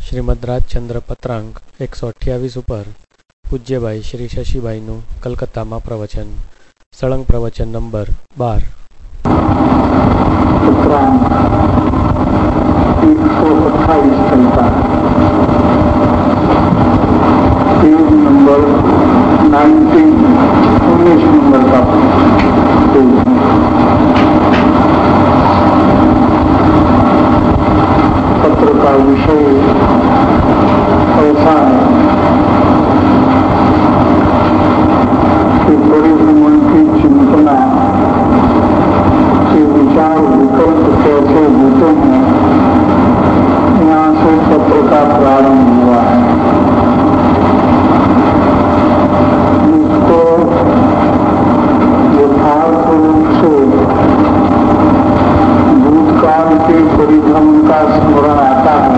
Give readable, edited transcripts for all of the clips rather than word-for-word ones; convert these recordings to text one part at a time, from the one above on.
શ્રીમદ રાજચંદ્ર પત્રાંક 128 ઉપર પૂજ્યભાઈ શ્રી શશીભાઈનું કલકત્તામાં પ્રવચન. સળંગ પ્રવચન નંબર 12. पत्रांक 128 चलता, पेज नंबर 19 नंबर का पेज. पत्र का विषय ऐसा है कि परिभ्रमण की चिंतना के विचार विकल्प कैसे होते हैं, यहाँ से पत्र का प्रारंभ हुआ है. इसको यथार्थ रूप से भूतकाल के परिभ्रमण का स्मरण आता है,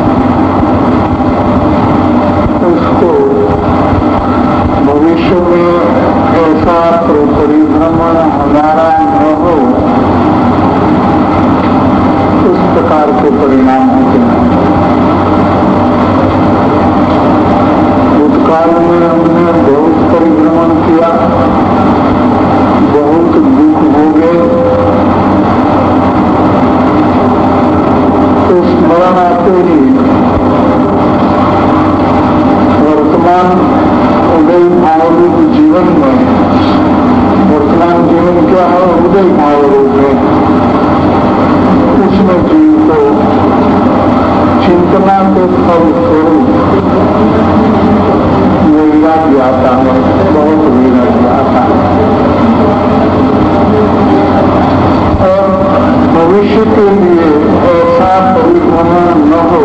उसको भविष्य में ऐसा परिभ्रमण हमारा न हो, उस प्रकार के परिणाम होते हैं. भूतकाल में हमने बहुत परिभ्रमण किया, बहुत दुख हो गए, तो स्मरण आते ही वर्तमान उदय भावरूप जीवन में, वर्तमान जीवन क्या है, उदय भावरूप है, उसमें जीव को चिंतना के फल स्वरूप वैराग्य आता है, बहुत वैराग्य आता है. और भविष्य के लिए ऐसा परिभ्रमण न हो,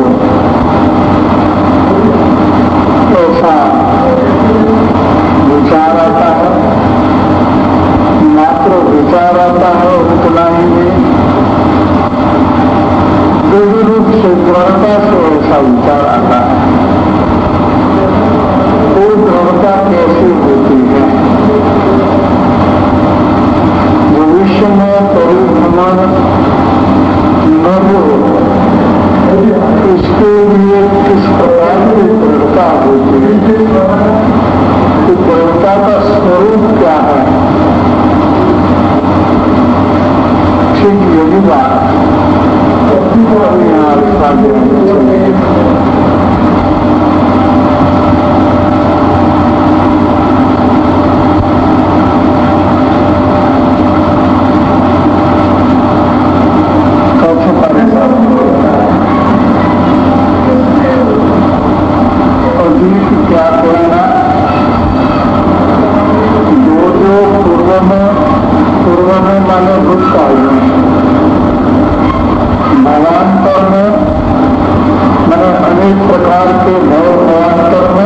ऐसा विचार आता है. मात्र विचार आता है, उतना ही नहीं, रूप से दृढ़ता से ऐसा विचार आता है. वो दृढ़ता कैसे होती है? भविष्य में परिभ्रमण न हो, इसके लिए किस प्रकार की दृढ़ता होती है, कि दृढ़ता का स्वरूप क्या है? ठीक यही बात यहाँ सामने चलेगी. क्या कहना, जो पूर्व में माने भूतकाल में, भावांतर में मैंने अनेक प्रकार के भावांतर में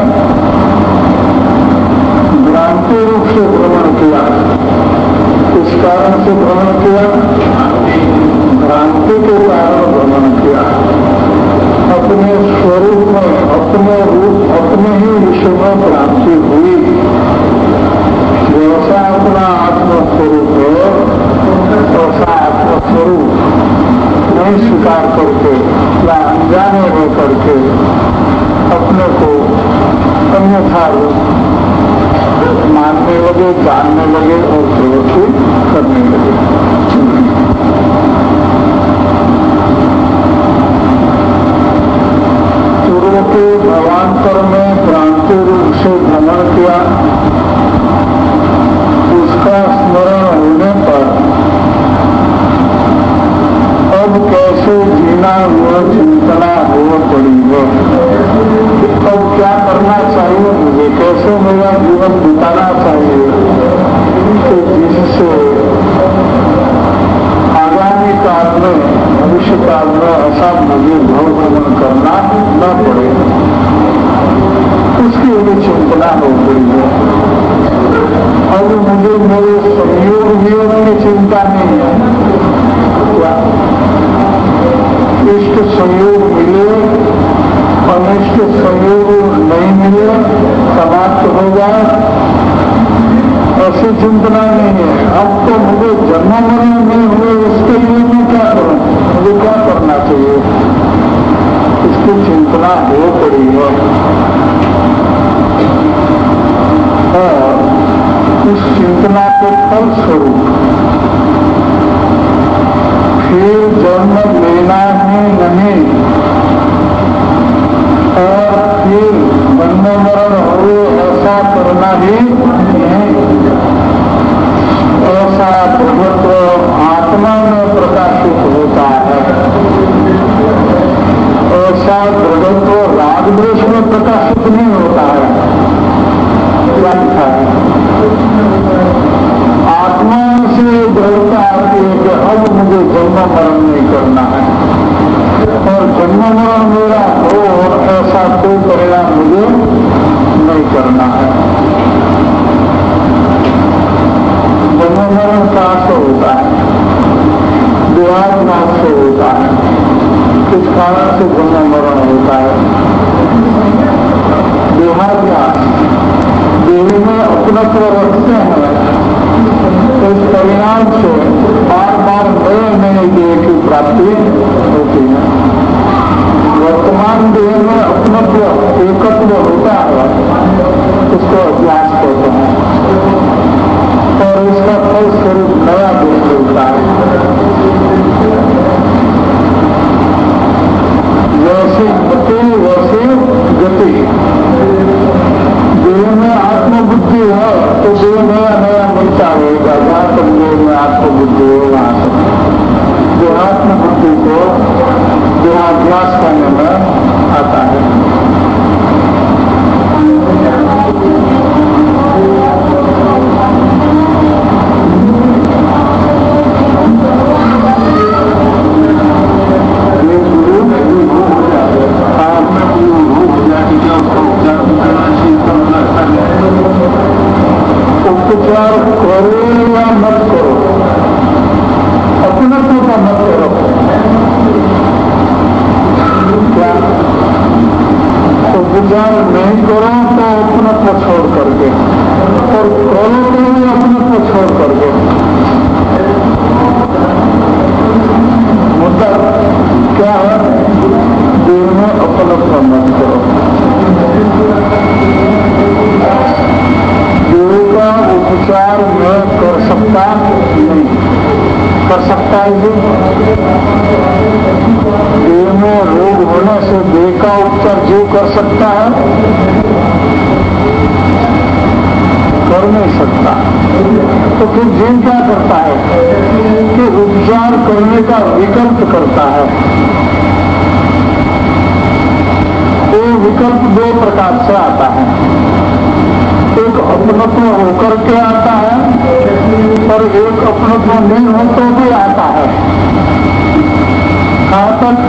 भ्रांति रूप से भ्रमण किया. इस कारण से भ्रमण किया, भ्रांति के कारण भ्रमण किया. अपने स्वरूप में, अपने रूप, अपने ही विषय में भ्रांति हुई. जैसा अपना आत्मस्वरूप है, वैसा आत्मस्वरूप नहीं स्वीकार करके या अनजाने हो करके अपने को अन्यथा मानने लगे, जानने लगे और प्रवृत्ति करने लगे. पूर्व के भावांतर में भ्रांति रूप से भ्रमण किया, उसका स्मरण होने पर अब कैसे जीना हुआ चिंतना हो पड़ी है. अब क्या करना चाहिए मुझे, कैसे मेरा जीवन बिताना चाहिए, तो जिससे चिंतना हो पड़ी है और उस चिंतना के फल स्वरूप फिर जन्म लेना ही नहीं और फिर जन्म मरण हो ऐसा करना ही नहीं। ऐसा प्रभुत्व आत्मा में प्रकाशित होता है। ऐसा प्रभुत्व राग द्वेष में प्रकाशित नहीं होता है। क्या लिखा है? आत्मा से दृढ़ता आती है कि अब मुझे जन्म मरण नहीं करना है और जन्म मरण मेरा हो ऐसा कोई परिणाम मुझे नहीं करना है। जन्म मरण कहाँ से होता है? देहात्मा से होता है। किस कारण से जन्म मरण होता है? देहात्मा देह में अपनत्व रखते हैं, इस परिणाम से बार बार नए नए देह की प्राप्ति होती है। वर्तमान देह में अपनत्व एकत्व होता है, इसको अभ्यास कहते हैं और इसका फल स्वरूप नया देह मिलता है। जैसे गति वैसे गति। देह में आत्मबुद्धि है तो देह नया नया मिलता रहेगा। जहाँ तक देह में आत्मबुद्धि हो वहाँ तक देहात्म बुद्धि को देहाभ्यास करने में आता है। उपचार करो या मत करो, अपनत्व का मत करो। क्या उपचार नहीं करो तो अपनत्व छोड़ करके, और करो तो भी अपनत्व छोड़ करके। मुद्दा क्या है? देह में अपनत्व मत करो। देह का उपचार मैं कर सकता नहीं, कर सकता है जी। देह में रोग होने से देह का उपचार जो कर सकता है कर नहीं सकता। तो फिर जीव क्या करता है कि उपचार करने का विकल्प करता है। वो विकल्प दो प्रकार से आता है। एक अपनत्व होकर के आता है और एक अपनत्व नहीं हो तो भी आता है। कहाँ तक?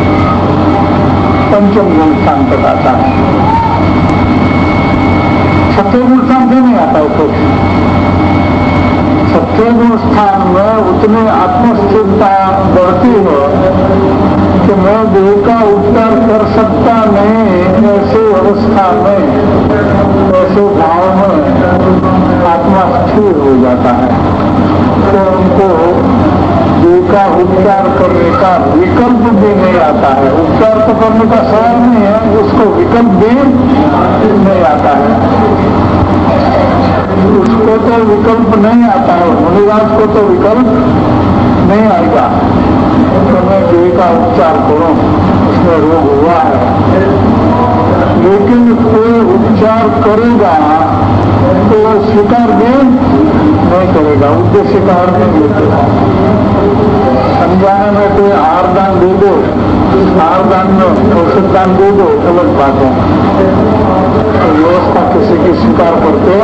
पंचम गुण स्थान तक आता है। छठे गुण स्थान से नहीं आता है कुछ। छठे गुण स्थान में उतनी आत्मस्थिरता बढ़ती है कि मैं देह का उपचार कर सकता नहीं। ऐसे अवस्था में, ऐसे भाव में आत्मा स्थिर हो जाता है तो उनको देह का उपचार करने का विकल्प भी नहीं आता है। उपचार तो करने का सवाल नहीं है, उसको विकल्प भी नहीं आता है। उसको तो विकल्प नहीं आता है। मुनिराज को तो विकल्प नहीं आएगा तो मैं देह का उपचार करूं, उसमें रोग हुआ है। लेकिन कोई उपचार करेगा तो स्वीकार भी नहीं करेगा। उद्देश्य का अर्थ नहीं लेते। समझाने में कोई आहार दान दे दो, आहार दान में औषध दान दे दो, अलग बात है। तो व्यवस्था किसी की स्वीकार करते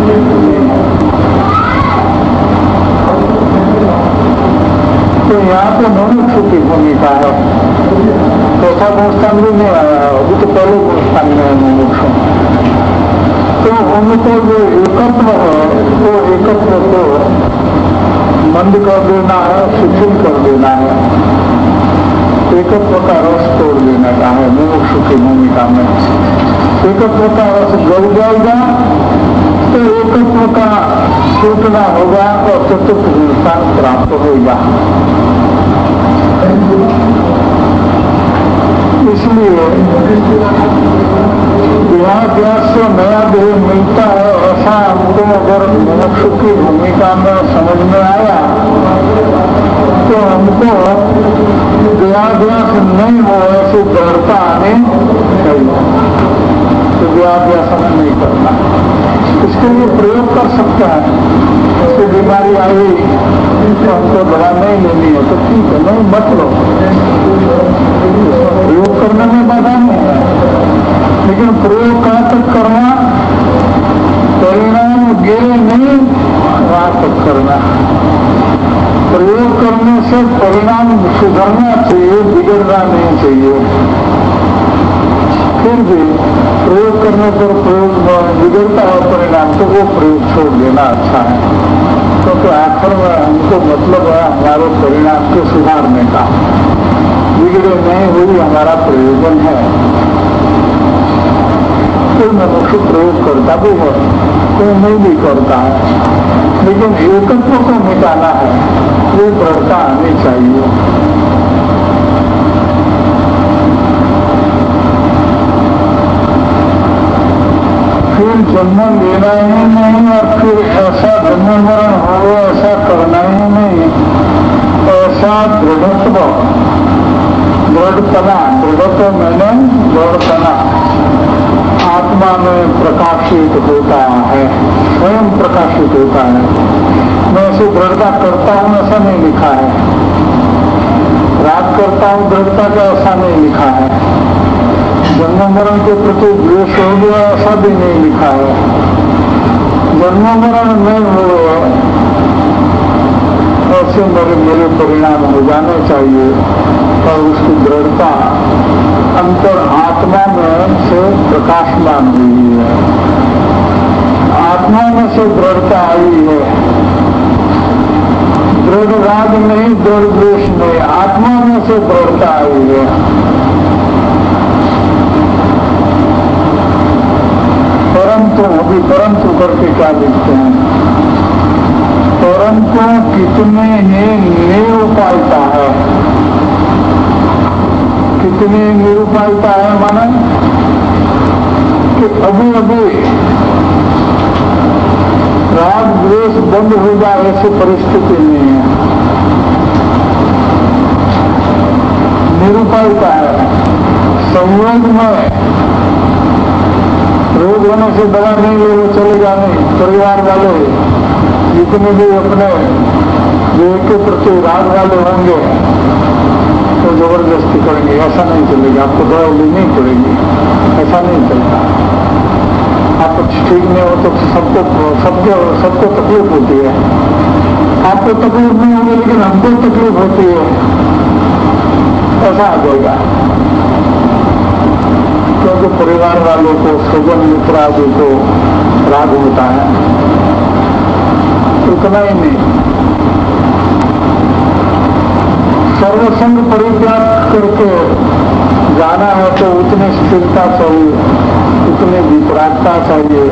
तो यहाँ पे मनुष्य की भूमिका है। चौथा गुणस्थान भी नहीं आया है, अभी तो पहले गुणस्थान में है मनुष्य। तो उनको जो एकत्व है वो एकत्व को मंद कर देना है, शिथिल कर देना है। एकत्व का रस तोड़ देने का है मनुष्य की भूमिका में। एकत्व का रस गल जाएगा तो एकत्व का टूटना होगा और चतुर्थ गुणस्थान प्राप्त होगा। इसलिए देहाभ्यास से नया देह मिलता है, ऐसा हमको अगर मनुष्य की भूमिका में समझ में आया तो हमको देहाभ्यास नहीं हो ऐसी दृढ़ता आनी चाहिए। तो देहाभ्यास हमें नहीं करना, इसके लिए प्रयोग कर सकता है। इसकी बीमारी आई तो हमको दवा नहीं लेनी है तो ठीक है, नहीं मत लो, प्रयोग करने में बाधा नहीं है। लेकिन प्रयोग कहाँ तक करना, परिणाम गिरे नहीं वहां तक करना। प्रयोग करने से परिणाम सुधरना चाहिए, बिगड़ना नहीं चाहिए। फिर भी प्रयोग करने पर प्रयोग बिगड़ता है परिणाम तो वो प्रयोग छोड़ देना अच्छा है, क्योंकि आखिर में हमको मतलब है हमारे परिणाम के सुधारने का। बिगड़े नहीं हुई हमारा प्रयोजन है। कोई मनुष्य प्रयोग करता भी है, कोई नहीं भी करता है, लेकिन एकत्व को मिटाना है, ये दृढ़ता आनी चाहिए। फिर जन्म लेना ही नहीं और फिर ऐसा जन्म मरण हो ऐसा करना ही नहीं, ऐसा दृढ़त्व, दृढ़पना, दृढ़त्व मैंने दृढ़पना आत्मा में प्रकाशित होता है, स्वयं प्रकाशित होता है। मैं ऐसी दृढ़ता करता हूँ ऐसा नहीं लिखा है, राग करता हूँ दृढ़ता का ऐसा नहीं लिखा है, जन्म मरण के प्रति द्वेष हो गया ऐसा भी नहीं लिखा है। जन्म मरण नहीं हो ऐसे मेरे परिणाम हो जाने चाहिए और उसकी दृढ़ता अंतर आत्मा में से प्रकाशमान हुई है, आत्मा में से दृढ़ता आई है। दृढ़ राग नहीं, दृढ़ द्वेष नहीं, आत्मा में से दृढ़ता आई है। परंतु अभी परंतु करके क्या लिखते हैं, परंतु कितने ही निरुपायता है, कितनी निरुपायता है माने कि अभी अभी राग द्वेष बंद हो जाए ऐसी परिस्थिति नहीं है, निरुपायता है। संयोग में रोग होने से दवा नहीं ले वो चलेगा नहीं, परिवार वाले जितने भी अपने देह के प्रति राग वाले होंगे तो जबरदस्ती करेंगे, ऐसा नहीं चलेगा, आपको दवा लेनी पड़ेगी, ऐसा नहीं चलता। आप ठीक नहीं हो तो सबको तकलीफ होती है, आपको तकलीफ नहीं होगी लेकिन हमको तकलीफ होती है, ऐसा आ जाएगा। क्योंकि परिवार वालों को, स्वजन मित्र आदि को राग होता है। इतना ही नहीं, सर्वसंग परित्याग करके जाना है तो उतनी स्थिरता चाहिए, उतनी विपरागता चाहिए,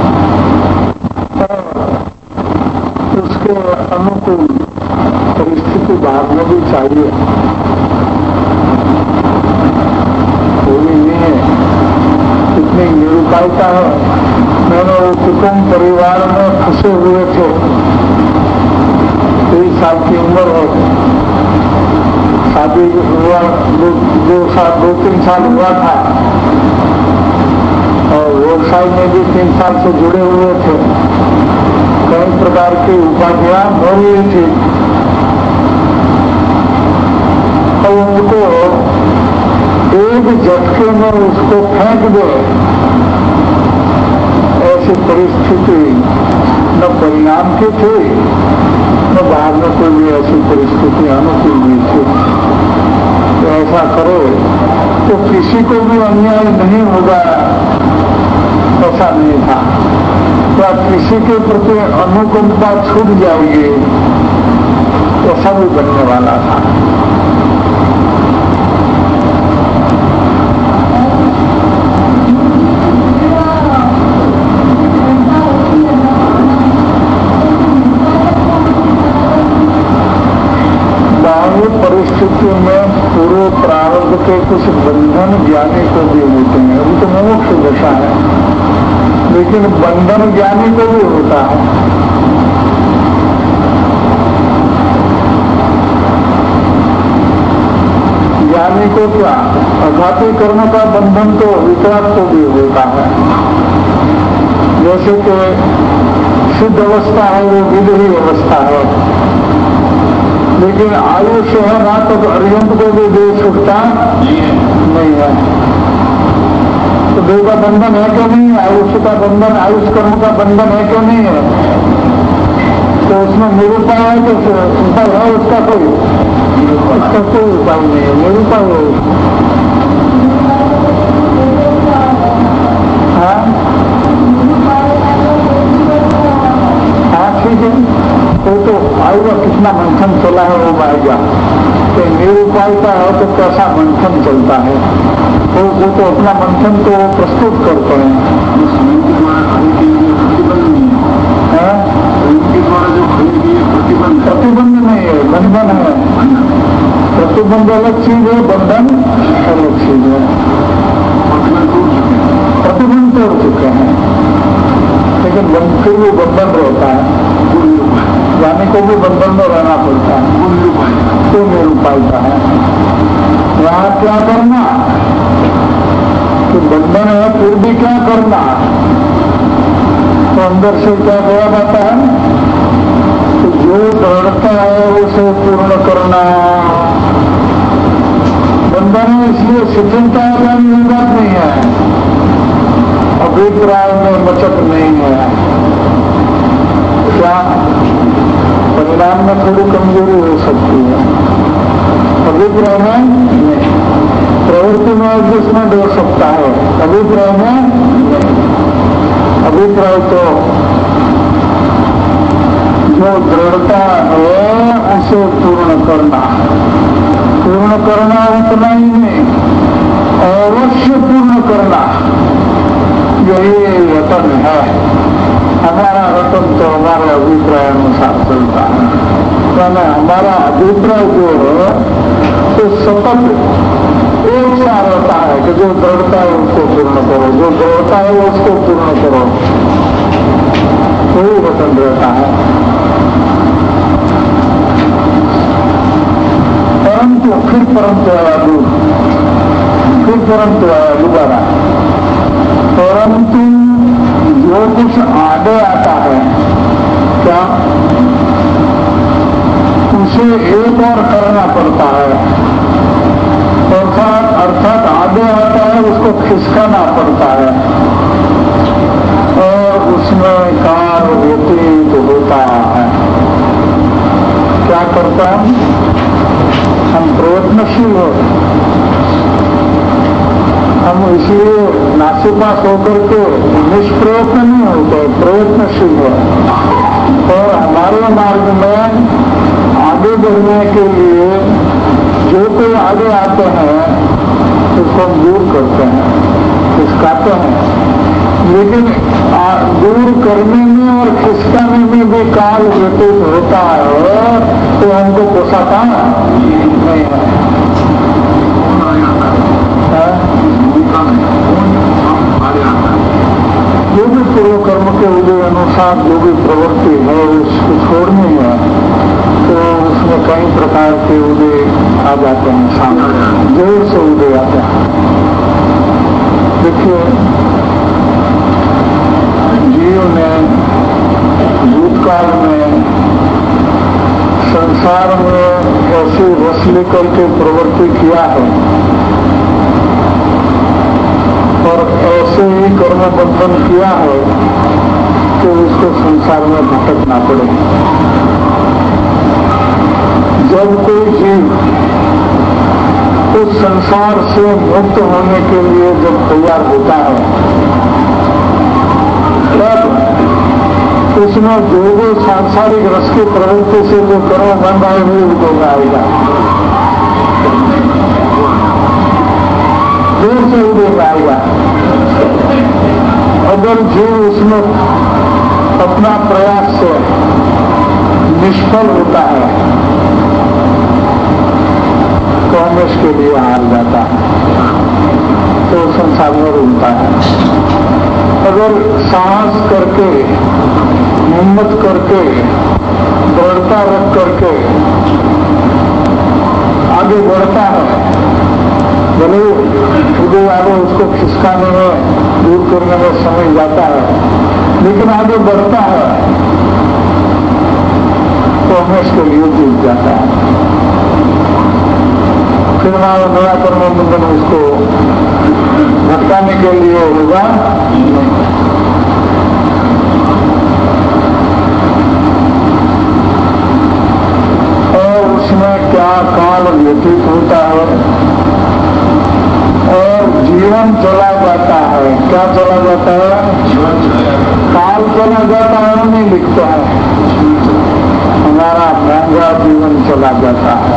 उसके अनुकूल परिस्थिति बाद में भी चाहिए। कोई नहीं है, इतनी निरुपायता है। मैंने वो कुटुंब परिवार में फंसे हुए थे, 23 साल की उम्र हो, शादी हुआ 2-3 साल हुआ था और व्यवसाय में भी 3 साल से जुड़े हुए थे। कई प्रकार की उपाधियां हो रही थी और उनको एक झटके में उसको फेंक दे ऐसी परिस्थिति न परिणाम की थी न बाहर में कोई भी ऐसी परिस्थिति अनुकूल नहीं थी। तो ऐसा करो तो किसी को भी अन्याय नहीं होगा, ऐसा नहीं था। तो आप किसी के प्रति अनुकंपा छूट जाएगी, ऐसा भी बनने वाला था। परिस्थिति में पूरे प्रारब्ध के कुछ बंधन होते हैं, अभी तो मोक्ष दशा है। लेकिन बंधन ज्ञानी को भी होता है। ज्ञानी को क्या, अघाती कर्म का बंधन तो वितराग को भी होता है। जैसे कि शुद्ध अवस्था है वो विदेही अवस्था है, लेकिन आयुष्य है ना तो अर्यंत को भी दे सकता नहीं है। तो देह का बंधन है क्यों नहीं है? आयुष्य का बंधन, आयुष कर्म का बंधन है क्यों नहीं है? तो उसमें निरूपाय है तो उपाय है उसका कोई? उसका कोई उपाय नहीं है, निरूपाय है। हाँ ठीक है, तो आयुगा कितना मंथन चला है वो आएगा कि निरूपाय का है तो कैसा मंथन चलता है, वो तो अपना मंथन तो प्रस्तुत करते हैं। प्रतिबंध नहीं है, बंधन है। प्रतिबंध अलग चीज है, बंधन अलग चीज है। प्रतिबंध तोड़ चुके हैं, लेकिन फिर भी बंधन रहता है। ज्ञानी को भी बंधन में रहना पड़ता है, तो निरूपाय का है। यहाँ क्या करना कि बंधन है फिर भी क्या करना, तो अंदर से क्या कहा जाता है तो जो दृढ़ता है उसे पूर्ण करना। बंधन है इसलिए शिथिलता है, बात नहीं है, अभिप्राय में बचत नहीं है। क्या परिणाम में थोड़ी कमजोरी हो सकती है, अभिप्राय में प्रवृत्ति में एडजस्टमेंट हो सकता है, अभिप्राय में अभिप्राय तो जो दृढ़ता है उसे पूर्ण करना। पूर्ण करना उतना ही नहीं, अवश्य पूर्ण करना, यही रतन है। हमारा रतन तो हमारे अभिप्राय अनुसार चलता है, यानी हमारा अभिप्राय जो है तो सतत एक सा रहता है कि जो दृढ़ता है उसको पूर्ण करो, जो दृढ़ता है उसको पूर्ण करो, वही रतन रहता है। परंतु फिर परंतु आया दूर, फिर परंतु आया दोबारा। परंतु जो कुछ आगे आता है क्या उसे एक और करना पड़ता है, अर्थात आगे आता है उसको खिसकाना पड़ता है और उसमें काल व्यतीत होता है। क्या करता है, हम प्रयत्नशील हो, हम इसलिए नासिपास होकर के निष्प्रयत्न नहीं होते, प्रयत्नशील हो। और हमारे मार्ग में आगे बढ़ने के लिए जो कोई आगे आते हैं उसको दूर करते हैं, खिसकाते हैं, लेकिन दूर करने में और खिसकाने में भी काल व्यतीत होता है, तो हमको पोसाता नहीं है। जो भी पूर्व कर्म के उदय अनुसार जो भी प्रवृत्ति है उसको छोड़नी है, तो उसमें कई प्रकार के उदय आ जाते हैं, सामने जोर से उदय आते हैं। देखिए जीव ने भूतकाल में संसार में ऐसी रस लेकर के प्रवृत्ति किया है और ऐसे ही कर्म बंधन किया है कि उसको संसार में भटकना पड़े। जब कोई जीव उस संसार से मुक्त होने के लिए जब तैयार होता है तब उसमें जो भी सांसारिक रस की प्रवृत्ति से जो कर्म बंध आए हुए उनको आएगा, दूर से उदय आएगा। अगर जीव उसमें अपना प्रयास से निष्फल होता है तो हमें इसके लिए हार जाता है, तो संसार जानवर होता है। अगर साहस करके, हिम्मत करके, दृढ़ता रख करके आगे बढ़ता है, भले खुदे आगे उसको खिसकाने में, दूर करने में समय जाता है, लेकिन आगे बढ़ता है तो हमेशा के लिए जीत जाता है। फिर नया कर्म बंधन उसको भटकाने के लिए होगा। और उसमें क्या काल व्यतीत होता है और जीवन चला जाता है। क्या चला जाता है? काल चला जाता है, नहीं लिखता है। हमारा महंगा जीवन चला जाता है।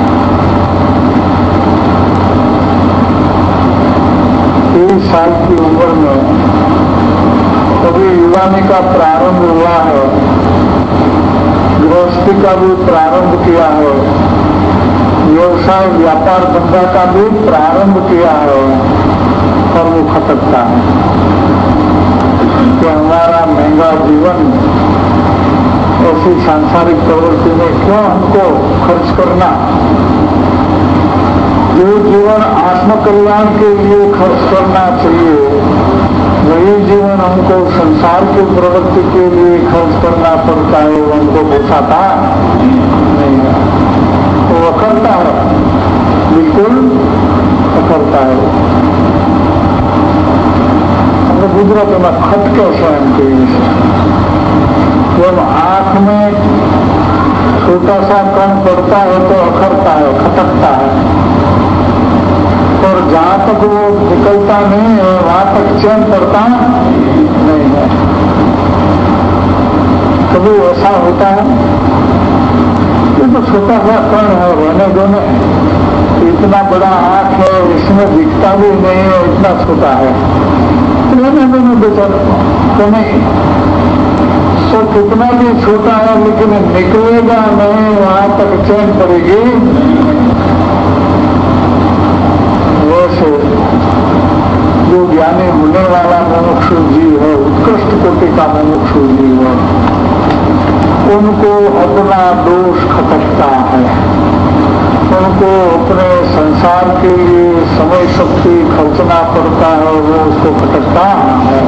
23 साल की उम्र में कभी युवानी का प्रारंभ हुआ है, गृहस्थी का भी प्रारंभ किया है, व्यवसाय व्यापार धंधा का भी प्रारंभ किया है, और वो खटकता है कि हमारा महंगा जीवन ऐसी सांसारिक प्रवृत्ति में क्यों हमको खर्च करना। जो जीवन आत्मकल्याण के लिए खर्च करना चाहिए, वही जीवन हमको संसार की प्रवृत्ति के लिए खर्च करना पड़ता है। वो हमको पोसाता नहीं है, वो अकड़ता है, बिल्कुल अकड़ता है। हमको गुजरात में खटके स्वयं के जब आंख में छोटा सा कण पड़ता है तो अखरता है, खटकता है, और जहां तक वो निकलता नहीं है वहां तक चैन पड़ता नहीं है। कभी ऐसा होता है ये तो छोटा सा कण है, रहने देने, इतना बड़ा आंख है, इसमें दिखता भी नहीं है, इतना छोटा है, रहने देने बेचारे तो नहीं। तो कितना भी छोटा है लेकिन निकलेगा नहीं, वहां तक चैन पड़ेगी। वैसे जो ज्ञानी होने वाला मुमुक्षु जीव है, उत्कृष्ट कोटि का मुमुक्षु जीव है, उनको अपना दोष खटकता है, उनको अपने संसार के लिए समय शक्ति खर्चना पड़ता है, वो उसको खटकता है।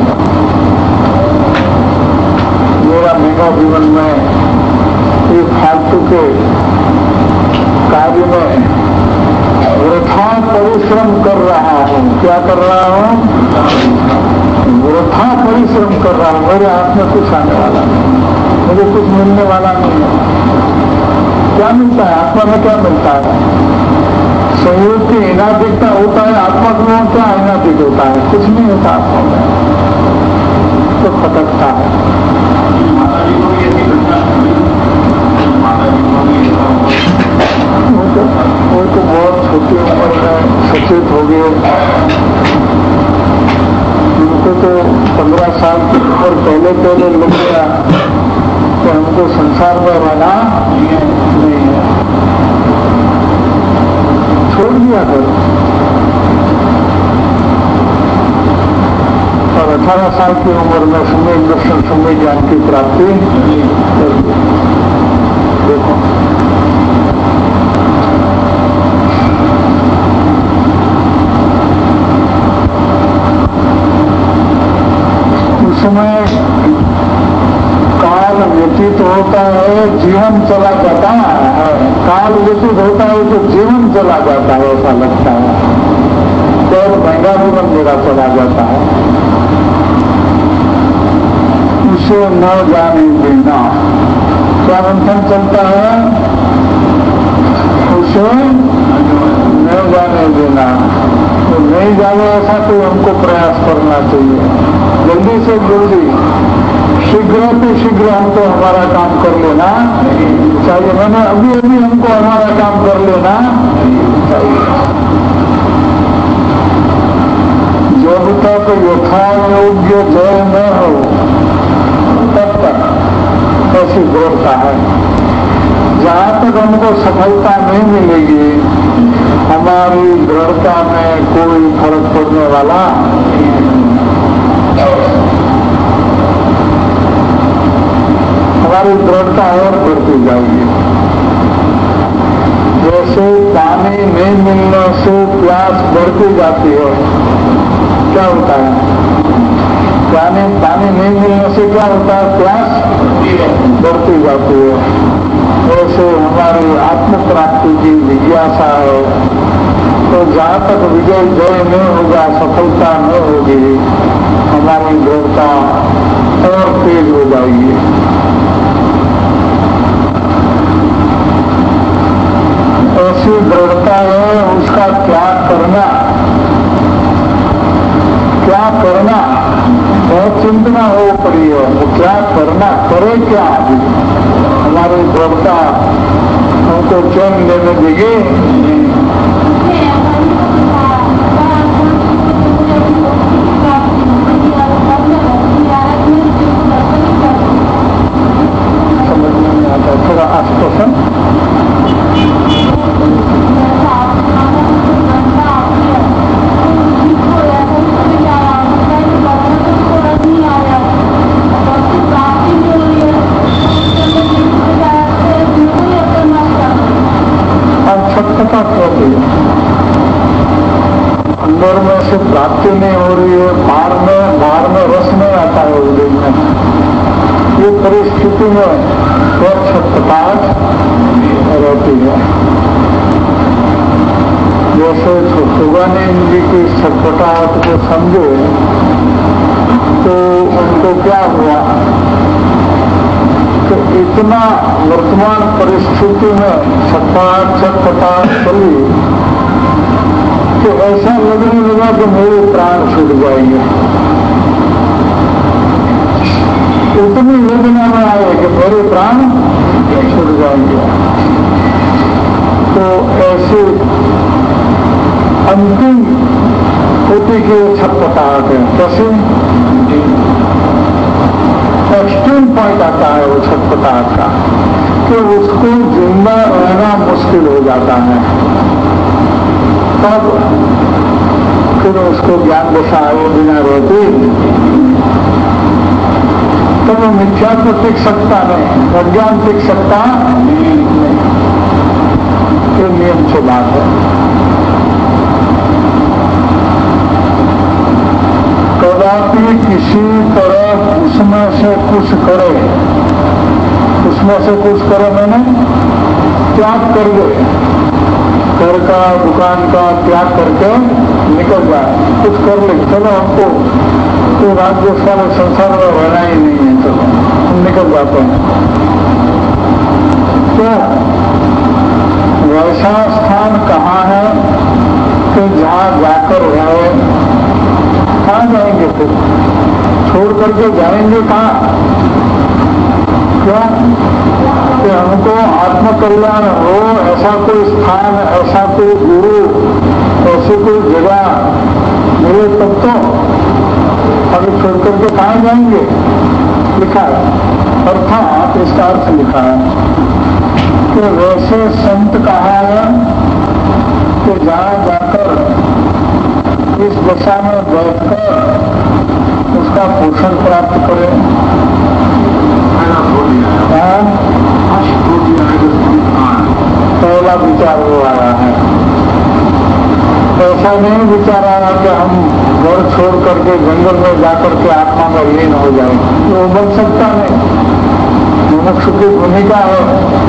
मेरा महंगा जीवन में ये फालतू के कार्य में वृथा परिश्रम कर रहा हूँ। क्या कर रहा हूँ? वृथा परिश्रम कर रहा हूँ। मेरे हाथ में कुछ आने वाला नहीं, मुझे कुछ मिलने वाला नहीं है। क्या मिलता है? आत्मा में क्या मिलता है? संयोग की हिनादिकता होता है, आत्मा में क्या हिनादिक होता है? कुछ नहीं होता आत्मा में, तो खटकता है। वो तो बहुत छोटी उम्र में सचेत हो गए। उनको तो 15 साल की उम्र पहले लग गया कि हमको संसार में रहना नहीं है, छोड़ दिया कर। और 18 साल की उम्र में सम्यक दर्शन, सम्यक ज्ञान की प्राप्ति। देखो उसमें काल व्यतीत होता है, जीवन चला जाता है। काल व्यतीत होता है तो जीवन चला जाता है, ऐसा लगता है, और महंगा जीवन मेरा चला जाता है। उसे न जाने देना। क्या मंथन चलता है? उसे न जाने देना। तो नहीं जाने ऐसा तो हमको प्रयास करना चाहिए, जल्दी से जल्दी, शीघ्र से शीघ्र हमको हमारा काम कर लेना चाहिए। मैंने अभी हमको हमारा काम कर लेना चाहिए। जब तक यथा योग्य जय न हो तब तक ऐसी दौड़ता है। जहां तक हमको सफलता नहीं मिलेगी हमारी दृढ़ता में कोई फर्क पड़ने वाला हमारी दृढ़ता और बढ़ती जाएगी। जैसे पानी नहीं मिलने से प्यास बढ़ती जाती है, क्या होता है? पानी नहीं मिलने से क्या होता है? प्यास बढ़ती जाती है। वैसे हमारी आत्म प्राप्ति की जिज्ञासा है, तो जहाँ तक विजय जय नहीं होगा, सफलता नहीं होगी, हमारी दृढ़ता और तेज हो जाएगी। ऐसी दृढ़ता है, उसका त्याग करना, क्या करना बहुत चिंतना हो पड़ी है। वो क्या करना, करे क्या? हमारी दृढ़ता हमको चैन देने देगी। समझ में नहीं आता, थोड़ा आश्वासन। अंदर में से प्राप्ति नहीं हो रही है, बाहर में रस नहीं आता है उदय में। ये परिस्थिति में बहुत छटपटाहट रहती है। जैसे सुगानंद जी की छटपटाहट को समझे तो उनको क्या हुआ कि इतना वर्तमान परिस्थिति में छटपटाहट चली तो ऐसा लगने लगा कि मेरे प्राण छूट जाएंगे। इतनी वेदना में आए कि मेरे प्राण छूट जाएंगे। तो ऐसे अंतिम कोटि की छटपटाहट है। कैसे एक्सट्रीम पॉइंट आता है वो छटपटाहट का कि उसको जिंदा रहना मुश्किल हो जाता है। तब फिर उसको ज्ञान दशा आए बिना रहती, तब वो मिथ्या तो टिक सकता नहीं, अज्ञान टिक सकता नहीं। ये नियम से बात है। कदापि किसी तरह उसमें से कुछ करे, उसमें से कुछ करे मैंने त्याग कर दे, घर का दुकान का त्याग करके निकल जाए, कुछ कर ले, चलो हमको तो राज्य सारे संसार में रहना ही नहीं है, चलो हम निकल जाते हैं। तो वैसा स्थान कहाँ है कि जहाँ जाकर रहे? कहाँ जाएंगे? फिर छोड़ करके जाएंगे कहाँ? क्यों कि हमको आत्म कल्याण हो, ऐसा कोई स्थान, ऐसा कोई गुरु, ऐसी कोई जगह मिले तब तो। अभी छोड़ करके कहाँ जाएंगे? लिखा है, अर्थात इसका अर्थ लिखा है कि वैसे संत कहाँ है कि जहाँ जाकर इस दशा में बैठकर उसका पोषण प्राप्त करें। पहला विचार वो आया है। ऐसा नहीं विचार आया कि हम घर छोड़ करके जंगल में जाकर के आत्मा में लीन हो जाए, वो बन सकता नहीं। मुमुक्षु की भूमिका है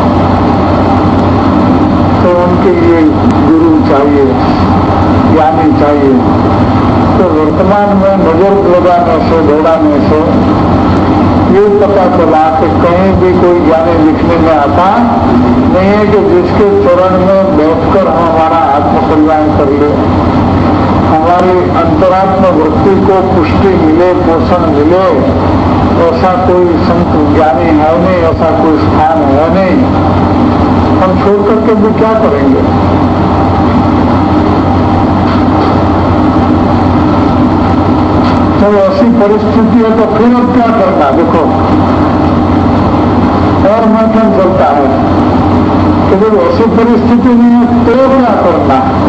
तो उनके लिए गुरु चाहिए, ज्ञानी चाहिए। तो वर्तमान में नजर लगाने से, दौड़ाने से ये पता चला कि कहीं भी कोई ज्ञानी लिखने में आता नहीं है कि जिसके चरण में बैठकर हमारा आत्मकल्याण कर ले, हमारी अंतरात्मा वृत्ति को पुष्टि मिले, पोषण मिले। ऐसा कोई संत ज्ञानी है नहीं, ऐसा कोई स्थान है नहीं। हम छोड़ करके भी क्या करेंगे? तो ऐसी परिस्थिति है तो फिर अब क्या करना? देखो और मंथन चलता है। तो जब ऐसी परिस्थिति में है तो क्या करना है,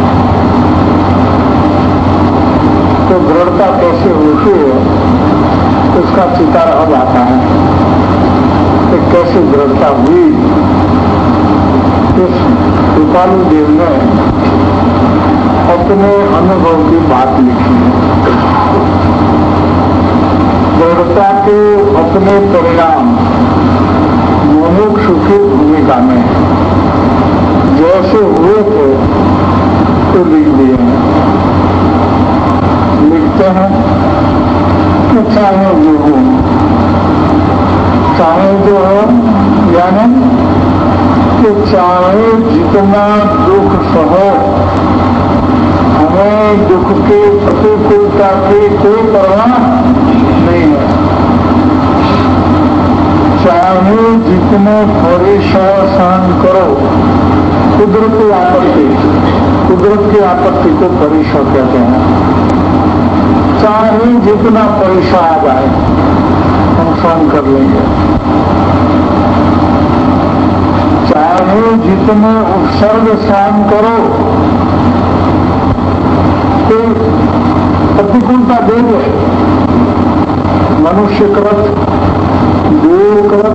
तो दृढ़ता कैसे होती है उसका चितार अब आता है कि कैसे दृढ़ता हुई। इस कृपालु देव ने अपने अनुभव की बात लिखी है। दृढ़ता के अपने परिणाम मुमुक्षु की भूमिका में जैसे हुए थे तो लिख दिए हैं। लिखते हैं कि चाहे जो हो, चाहे जो हो, यानी कि चाहे जितना दुख सहो, हमें दुख के प्रतिकूलता की कोई परवाह नहीं है। चाहे जितने परेशान सहन करो, कुदरत की आपत्ति को परीक्षा कहते हैं। चाहे जितना परीक्षा आ जाए हम सहन कर लेंगे, चाहे जितने उपसर्ग सहन करो, तो प्रतिकूलता देंगे। मनुष्य कृत देव कृत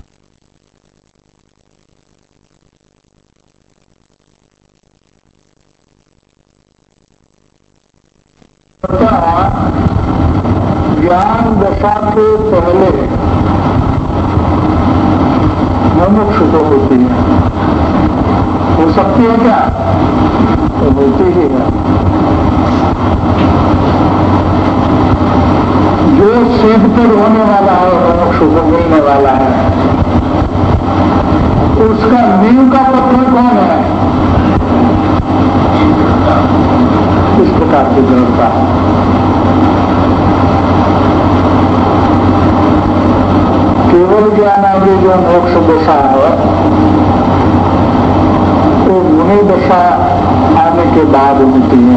ज्ञान दशा के पहले मुमुक्षु तो होती है, हो सकती है क्या, तो होती ही है। जो सेध पर होने वाला है मुमुक्षु को मिलने वाला है, उसका नींव का पत्थर कौन है, इस प्रकार की दृढ़ता है। केवल ज्ञान आदि जो मोक्ष दशा है वो मुनि दशा आने के बाद होती है।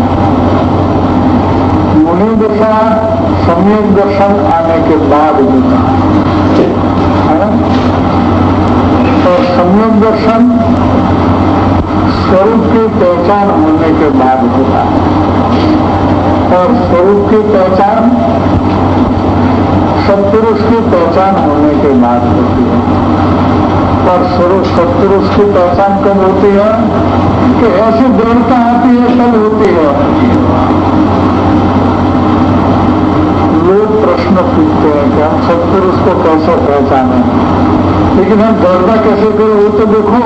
मुनि दशा सम्यक दर्शन आने के बाद होता है। और सम्यक दर्शन स्वरूप की पहचान होने के बाद होता है। और स्वरूप की पहचान सत्पुरुष की पहचान होने के बाद होती है। और स्वरूप सत्पुरुष की पहचान कब होती है कि ऐसी दृढ़ता आती है तब होती है। लोग प्रश्न पूछते हैं कि हम सत्पुरुष को कैसे पहचाने, लेकिन हम दृढ़ता कैसे करें वो तो देखो।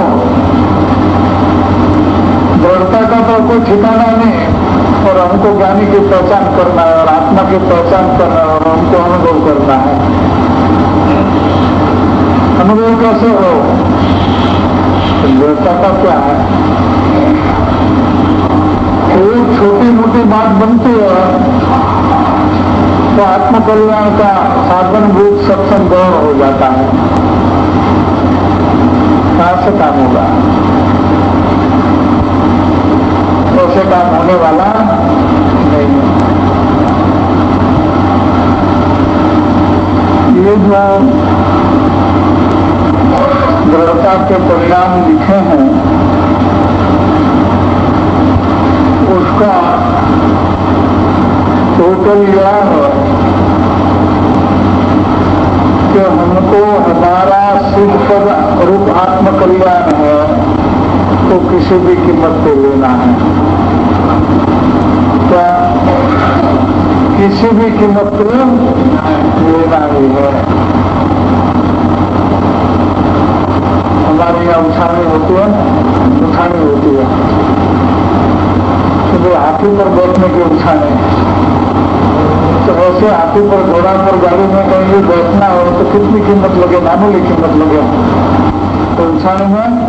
दृढ़ता का तो कोई ठिकाना नहीं, और हमको ज्ञानी की पहचान करना है और आत्मा की पहचान करना है और हमको अनुभव करना है। अनुभव कैसे हो, दृढ़ता का क्या है, एक छोटी मोटी बात बनती है तो आत्म कल्याण का साधनभूत सत्संग गौण हो जाता है। कहां से काम होगा, ऐसे काम होने वाला नहीं है। ये जो दृढ़ता के परिणाम लिखे हैं उसका टोटल यह है कि हमको हमारा सिद्ध पद रूप आत्म कल्याण है तो किसी भी कीमत पे लेना है। क्या किसी भी कीमत पे लेना ही है। हमारे यहाँ उछानी होती है, उछानी होती है तो हाथी पर बैठने की उछाने, तो ऐसे हाथी पर घोड़ा पर गाड़ी में कहीं बैठना हो तो कितनी कीमत लगे, मामूली कीमत लगे। तो उछाने में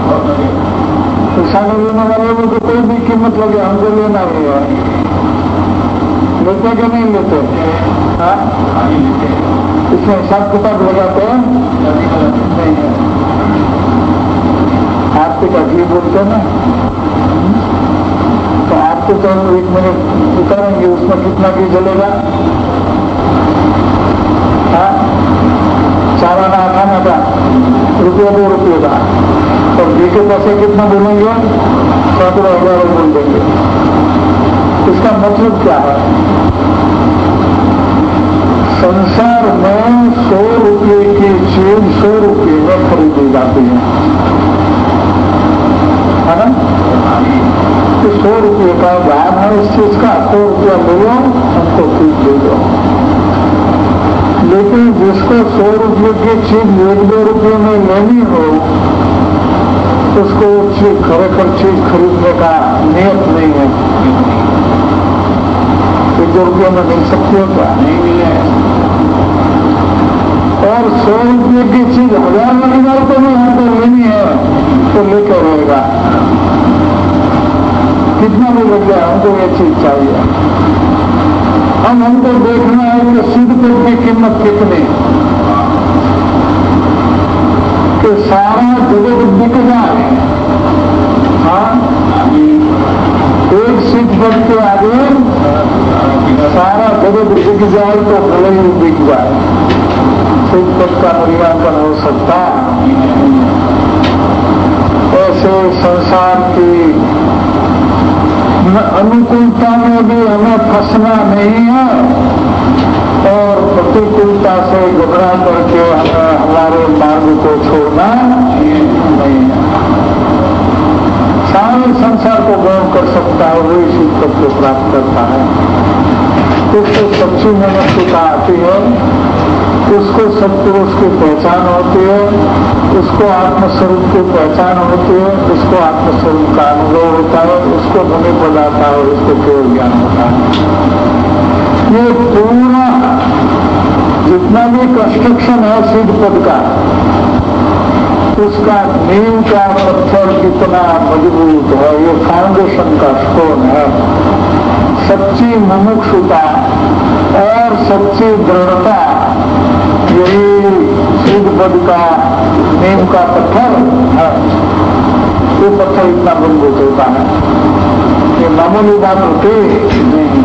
उछाने लेने वाले को तो कोई भी कीमत लगे हमको लेना ही है। लेते कि नहीं लेते, हाँ इसमें हिसाब किताब लगाते हैं नहीं है। आपके का घी बोलते ना, तो आपको तो 1 मिनट उतारेंगे उसमें कितना घी जलेगा, हाँ चारा ना खाना का ₹1 2 का और घी के पैसे कितना बोलेंगे? सैकड़ों हजारों बोल देंगे। इसका मतलब क्या है? संसार में 100 रुपये की चीज 100 रुपये में खरीदी जाती है ना? तो 100 रुपये का दाम है इस चीज का, 100 रुपया ले लो, हमको चीज दे दो। लेकिन जिसको 100 रुपये की चीज 1-2 रुपये में लेनी हो, उसको चीज खरेखर चीज खरीदने का नियत नहीं है। 1-2 रुपये में मिल सकती है क्या? नहीं मिले। और 100 रुपये की चीज 1000 रुपये में हमको लेनी है तो लेकर रहेगा। कितना भी लग जाए, हमको ये चीज चाहिए। अब हमको देखना है कि शुद्ध पद की कीमत कितनी, कि सारा जगत बिक जाए। हाँ, एक शुद्ध पद के आगे सारा जगत बिक जाए तो भले ही बिक जाए, शुद्ध पद का मूल्यांकन हो सकता है। ऐसे संसार की अनुकूलता में भी हमें फंसना नहीं है और प्रतिकूलता से घबरा करके हमें हमारे मार्ग को छोड़ना नहीं है। सारे संसार को ग्रहण कर सकता है, वही शुद्ध पद को प्राप्त करता है। उसको सच्ची मनुष्यता आती है, उसको सत्पुरुष की पहचान होती है, उसको आत्मस्वरूप की पहचान होती है, उसको आत्मस्वरूप का अनुभव होता है, उसको मुनि पद आता है और उसको केवल ज्ञान होता है। ये पूरा जितना भी कंस्ट्रक्शन है सिद्ध पद का, उसका नींव का पत्थर कितना मजबूत है, ये फाउंडेशन का स्टोन है। सच्ची मुमुक्षुता और सच्ची दृढ़ता, यही सिद्ध पद का नींव का पत्थर है। वो पत्थर इतना मजबूत होता है, ये मामूली बात होती नहीं।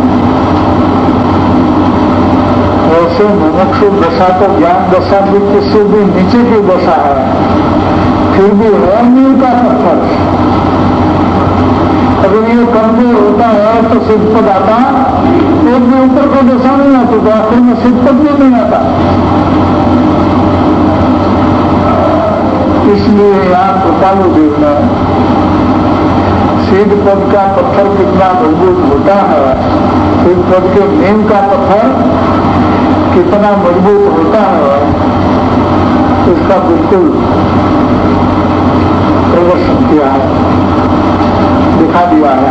वैसे मुमुक्षु दशा तो ज्ञान दशा भी किसी भी नीचे की दशा है, फिर भी है नींव का पत्थर। अगर ये कमजोर होता है तो सिद्ध पद आता, एक भी ऊपर को दशा नहीं आती तो आखिर में सिद्ध पद भी नहीं आता। इसलिए आप कृपालु देखना, सिद्ध पद का पत्थर कितना मजबूत होता है, सिद्ध पद के नींव का पत्थर कितना मजबूत होता है, इसका बिल्कुल प्रदर्शन किया है, दिखा दिया है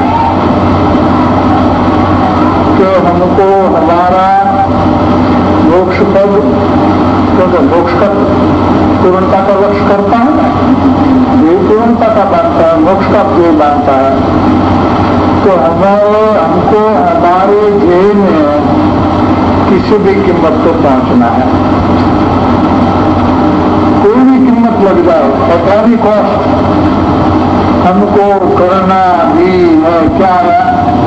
कि हमको हमारा मोक्ष पद, क्योंकि मोक्ष का पूर्णता का लक्ष्य करता है, ये पूर्णता का बांधता है, मोक्ष का प्रिय बांधता है। तो हमको हमारे ध्येय में किसी भी कीमत को पहुंचना है। कोई भी कीमत लग जाए, एकानी कॉस्ट हमको करना भी है, क्या है,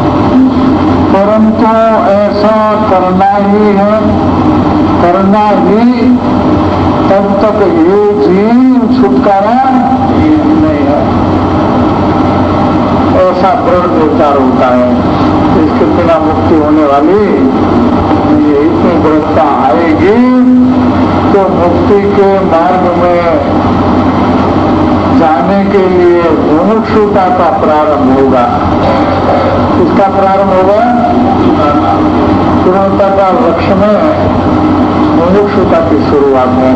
परंतु ऐसा करना ही है, करना ही, तब तक ये जीव छुटकारा नहीं है। ऐसा दृढ़ विचार होता है, इसके बिना मुक्ति होने वाली, ये इतनी दृढ़ता आएगी तो मुक्ति के मार्ग में जाने के लिए मुमुक्षुता का प्रारंभ होगा। इसका प्रारंभ होगा पूर्णता का लक्ष्य में, मुमुक्षुता की शुरुआत में।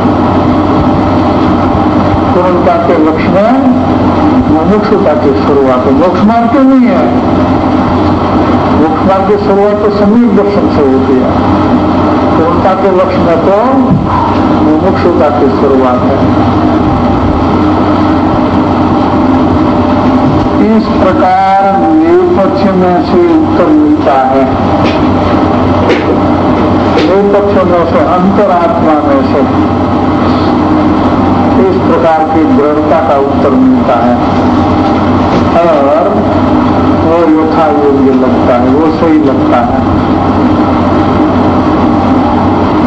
पूर्णता के लक्ष्य में मुमुक्षुता की शुरुआत है, मोक्ष मार्ग के नहीं है। मोक्ष मार्ग की शुरुआत तो सम्यक दर्शन से होती है, पूर्णता के लक्ष्य में तो मुमुक्षुता की शुरुआत है। इस प्रकार नेपथ्य में से उत्तर मिलता है, नेपथ्य में से, अंतरात्मा में से इस प्रकार की दृढ़ता का उत्तर मिलता है और वो यथा योग्य लगता है, वो सही लगता है।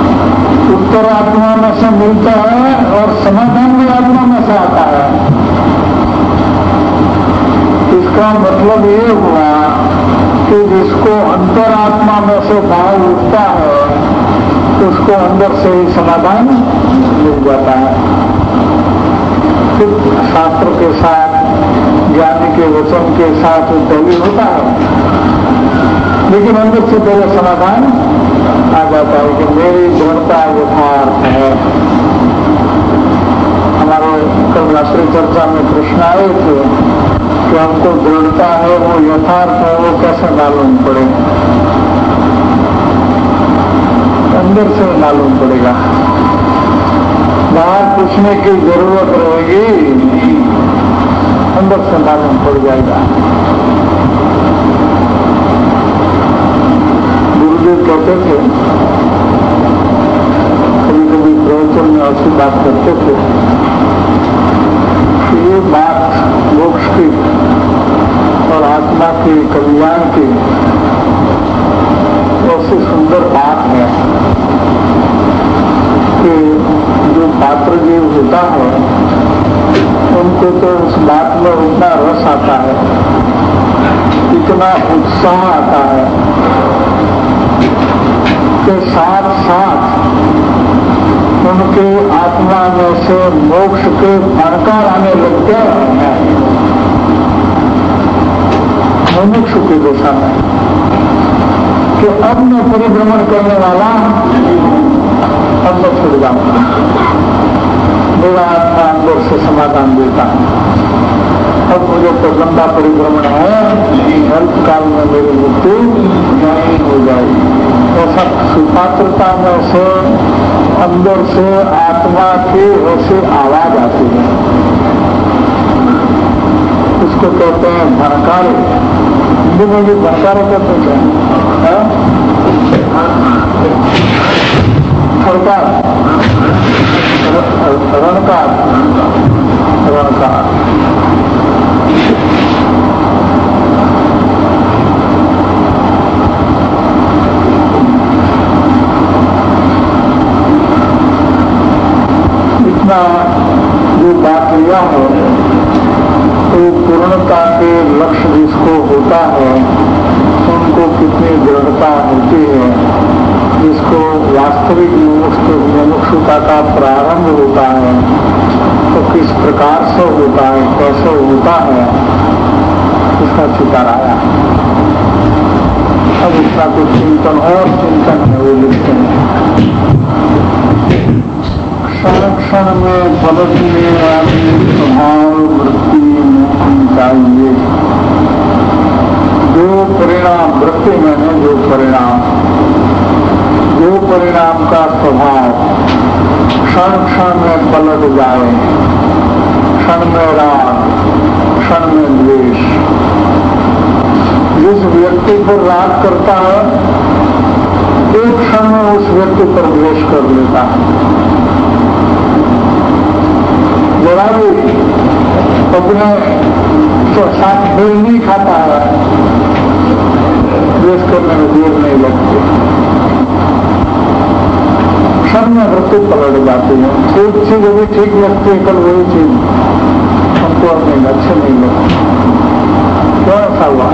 उत्तर आत्मा में से मिलता है और समाधान भी आत्मा में से आता है। उसको अंदर से ही समाधान मिल जाता है। फिर शास्त्र के साथ, ज्ञानी के वचन के साथ दलील होता है, लेकिन अंदर से पहले समाधान आ जाता है कि मेरी दृढ़ता यथार्थ है। हमारे कल रात्रि चर्चा में प्रश्न आए थे कि हमको दृढ़ता है वो यथार्थ है, वो कैसे मालूम पड़े? अंदर से मालूम पड़ेगा, बाहर पूछने की जरूरत रहेगी, अंदर से मालूम पड़ जाएगा। गुरुदेव कहते थे, कभी कभी प्रवचन में ऐसी बात करते थे कि ये बात मोक्ष की और आत्मा के कल्याण की ऐसी सुंदर बात है कि जो पात्र जीव होता है उनको तो उस बात में उतना रस आता है, इतना उत्साह आता है कि साथ साथ उनके आत्मा में से मोक्ष के फणकार आने लगते हैं मुमुक्षु की दिशा में कि अब मैं परिभ्रमण करने वाला अब मैं छुट जाऊंगा, मेरा आत्मा अंदर से समाधान देता है। अब मुझे तो लंबा परिभ्रमण है, अल्पकाल में मेरी मुक्ति नहीं हो जाएगी। ऐसा सुपात्रता में से अंदर से आत्मा की ऐसी आवाज आती है, उसको कहते हैं भड़कारे। हिंदी में भी भड़कारे कहते हैं, रणकार, रणकार, रणकार। इतना जो बात लिया है तो पूर्णता के लक्ष्य जिसको होता है उनको कितनी दृढ़ता होती है, जिसको वास्तविक मुमुक्षुता का प्रारंभ होता है तो किस प्रकार से होता है, कैसे होता है, इसका चितार आया। अब इसका कुछ चिंतन और चिंतन है, वो लिखते हैं। क्षण क्षण में बदलने वाली स्वभाव वृत्ति नहीं चाहिए। जो परिणाम, वृत्ति मैंने जो परिणाम का स्वभाव क्षण क्षण में पलट जाए, क्षण में राग, क्षण में द्वेष। जिस व्यक्ति पर राग करता है एक क्षण में उस व्यक्ति पर द्वेष कर लेता है। जरा भी अपने तो साथ मेल नहीं खाता है, द्वेष करने में देर नहीं लगती, क्षण में वृत्ति पलट जाती है। एक चीज अभी ठीक लगती है, कल वही चीज हमको अपने अच्छे नहीं लगती। क्यों ऐसा हुआ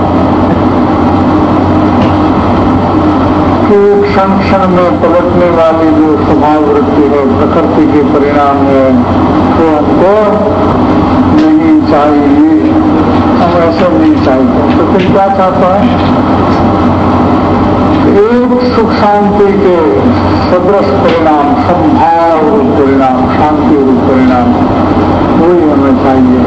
कि क्षण क्षण में पलटने वाली जो स्वभाव वृत्ति है, प्रकृति के परिणाम है, तो हमको नहीं चाहिए, हम ऐसे नहीं चाहिए। तो फिर क्या चाहता है? एक सुख शांति के सदृश परिणाम, संभाव रूप परिणाम, शांति रूप परिणाम वही हमें चाहिए।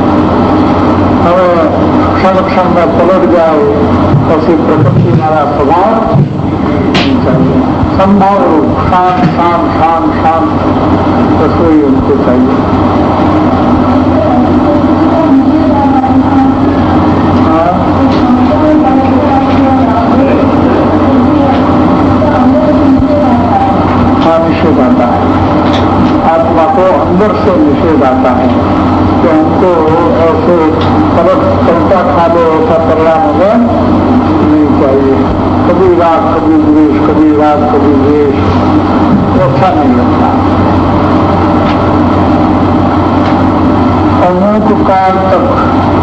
हमें क्षण क्षण में पलट जाए ऐसी प्रकृति हमारा स्वभाव नहीं चाहिए। संभाव रूप शांत शांत शांत शांत रसोई उनको चाहिए। निषेध आता है, आत्मा को अंदर से निषेध आता है कि हमको ऐसे पलटा खा दो, ऐसा परिणाम हमें नहीं चाहिए। कभी राग कभी द्वेष, कभी राग कभी द्वेष, अच्छा नहीं लगता। अनेक काल तक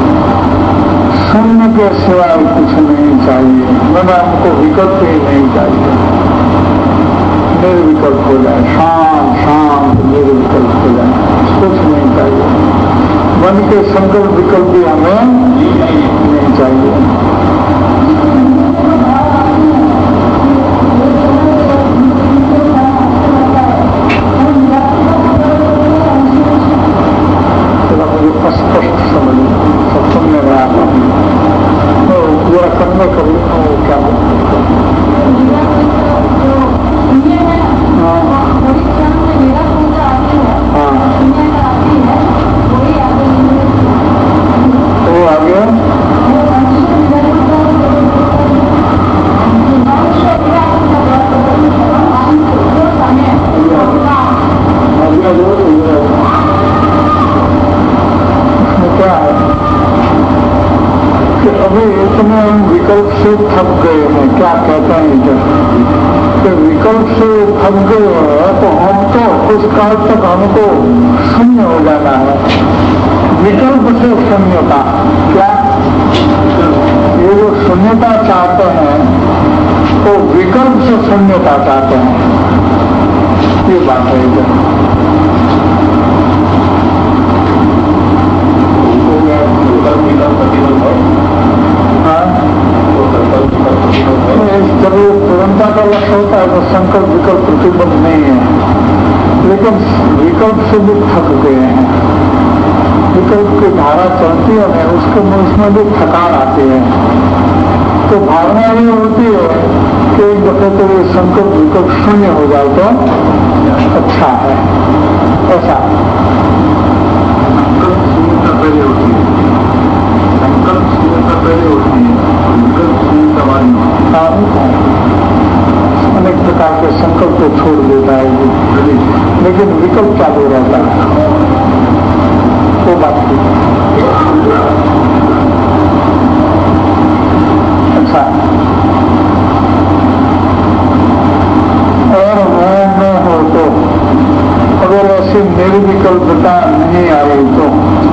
शून्य के सिवाय कुछ नहीं चाहिए, मैंने हमको विकल्प ही नहीं चाहिए, निर्विकल्प हो जाए, शांत शांत निर्विकल्प हो जाए, कुछ नहीं चाहिए। मन के संकल्प विकल्प भी हमें नहीं चाहिए। स्पष्ट समझ सत्संग में रहा तो जरा करने कभी क्या वो आ गया क्या है कि अभी इतने हम विकल्प से थक गए हैं। क्या कहते हैं इधर कि विकल्प से थक गए हैं तो हम तो कुछ काल तक हमको शून्य हो जाना है। विकल्प से शून्यता, क्या ये जो शून्यता चाहते हैं तो विकल्प से शून्यता चाहते हैं, ये बात है इधर। जब ये पूर्णता का लक्ष्य होता है तो संकल्प विकल्प प्रतिबद्ध नहीं है, लेकिन विकल्प से भी थक गए हैं। विकल्प की धारा चलती है उसमें भी थकान आती है। तो भावना ये होती है कि एक दफे तो ये संकल्प विकल्प शून्य हो जाए तो अच्छा है। ऐसा संकल्प शून्यता पहले होती है, संकल्प शून्यता पहले होती है, विकल्प शून्यता बाद में। अनेक प्रकार के संकल्प को छोड़ देता है लेकिन विकल्प चालू रहता है, वो बात की। अच्छा, और मैं हो तो अगर ऐसी निर्विकल्पता नहीं आई तो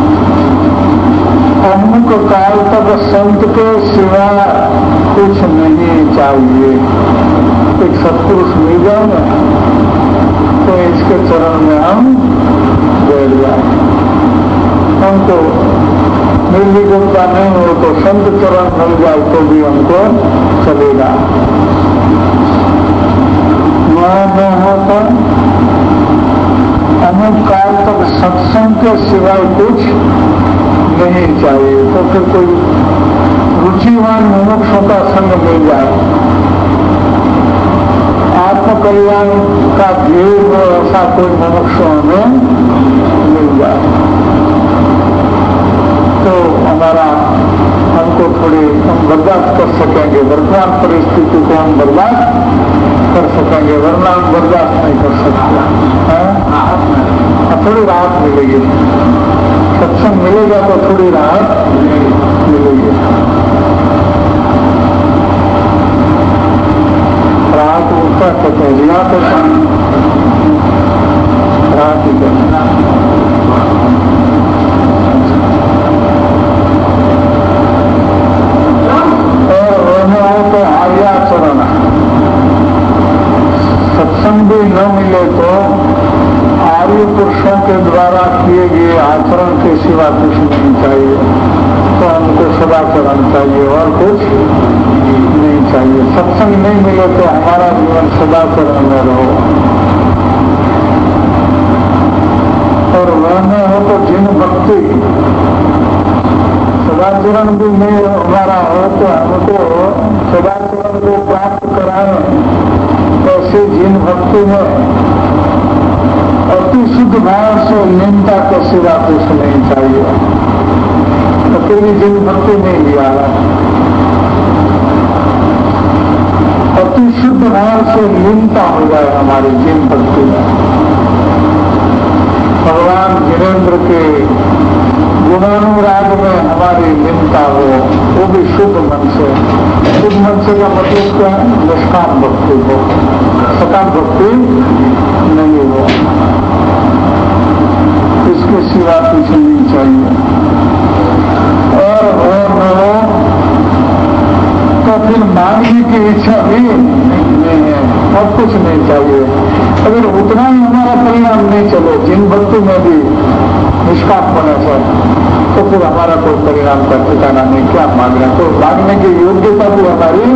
अमुक काल तक संत के सिवा कुछ नहीं चाहिए। एक सत्पुरुष मिल जाए ना तो इसके चरण में हम बैठ जाए। हमको निर्विकल्पता नहीं हो तो संत चरण मिल जाए तो भी हमको चलेगा। न होता अमुक काल तक सत्संग के सिवाय कुछ नहीं चाहिए। तो फिर कोई रुचिवान मुमुक्षों का संग मिल जाए, आत्मकल्याण का ध्येय ऐसा कोई मुमुक्षों में मिल जाए तो हमारा हमको थोड़ी हम बर्दाश्त कर सकेंगे। वर्तमान परिस्थिति को हम बर्दाश्त कर सकेंगे, वरना हम बर्दाश्त नहीं कर सकते। थोड़ी राहत मिलेगी, सत्संग मिलेगा तो थोड़ी राहत मिलेगी। राहत उसका कहते हैं, रिहा तो राहत ही करना। और तो आर्याचरण, सत्संग भी न मिले तो आर्य पुरुषों के द्वारा किए गए आचरण के सिवा कुछ नहीं चाहिए। तो हमको सदाचरण चाहिए और कुछ नहीं चाहिए। सत्संग नहीं मिले तो हमारा जीवन सदाचरण में रहो। और वह न हो तो जिन भक्ति, सदाचरण भी नहीं हमारा हो तो हमको सदाचरण को प्राप्त कराए। ऐसे जिन भक्ति में अति शुद्ध भाव से निंदा के सिवा कुछ नहीं चाहिए। अकेली जिन भक्ति नहीं लिया, अति शुद्ध भाव से निंदा हो जाए हमारी जिन भक्ति में। भगवान वीरेंद्र के गुणानुराग में हमारी निंदा हो, वो भी शुद्ध मन से। शुद्ध मन से का मतलब क्या है? निष्काम भक्ति हो, सकाम भक्ति नहीं हो। इसके सिवा कुछ नहीं चाहिए। और न हो तो फिर मांगने की इच्छा भी नहीं है और कुछ नहीं चाहिए। अगर उतना ही हमारा परिणाम नहीं चले जिन वस्तु में भी निष्काम होने से, तो फिर हमारा कोई परिणाम का ठिकाना नहीं। क्या मांगना, तो मांगने की योग्यता भी हमारी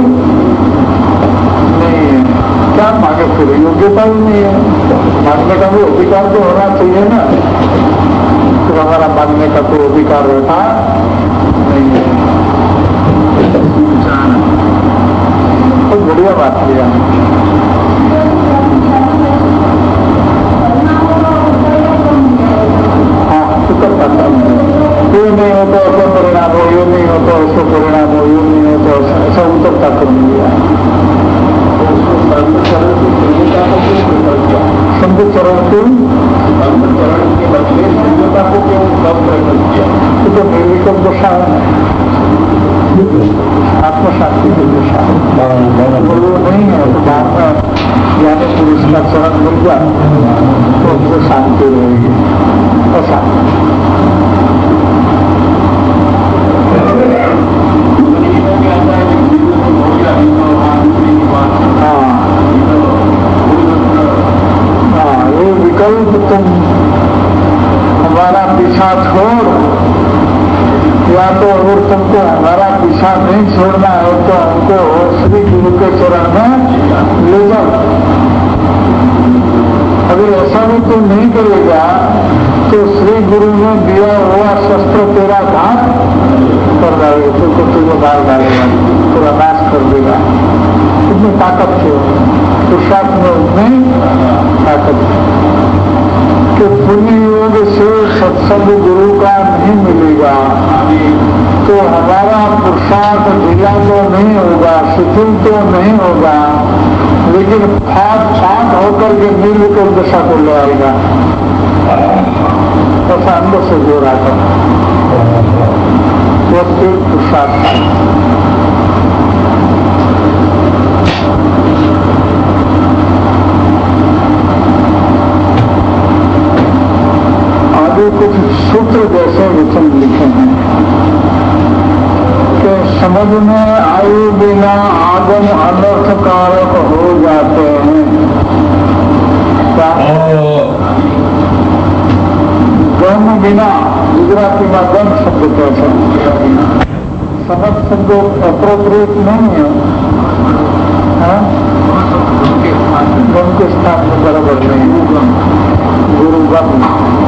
नहीं है। क्या मांगे, फिर योग्यता ही नहीं है। मांगने का भी अधिकार तो होना चाहिए ना, तो हमारा मांगने का कोई अधिकार रहता नहीं है। तो बढ़िया बात किया। हाँ, शुक्र करता हूँ। ये नहीं हो तो ऐसा परिणाम हो, ये नहीं हो तो ऐसा परिणाम हो, ये नहीं हो तो ऐसा उतरता कर दिया। संत चरण के बदले संहिता को क्यों प्रकट किया? तो निर्विकल्प दशा है, आत्मशांति की दशा है। वो नहीं है तो बाद में ज्ञानी पुरुष का चरण मिल जाए तो उसको शांति रहेगी। ऐसा ये विकल्प तुम हमारा पीछा छोड़, या तो अगर तुमको हमारा पीछा नहीं छोड़ना है तो हमको श्री गुरु के चरण में ले जाओ। अगर ऐसा भी तुम नहीं करेगा तो श्री गुरु ने दिया हुआ शस्त्र तेरा घात कर डालेगा, तुमको तुझे मार डालेगा, पूरा नाश कर देगा। उसमें ताकत है, पुरुषार्थ में उसमें ताकत है कि पुण्य योग से सत्संग गुरु का नहीं मिलेगा तो हमारा पुरुषार्थ ढीला तो नहीं होगा, शिथिल तो नहीं होगा, लेकिन फाट होकर के निर्विकल्प दशा को ले आएगा। ऐसा अंदर से जोर आता वो फिर पुरुषार्थ। कुछ सूत्र जैसे वचन लिखे हैं कि समझ में आए बिना आगम अनर्थकारक हो जाते हैं। गम बिना, गुजराती में गम शब्द कैसे, समझ शब्द अप्रोप्रिएट नहीं है, गम के स्थान में बराबर नहीं है। गुरु गम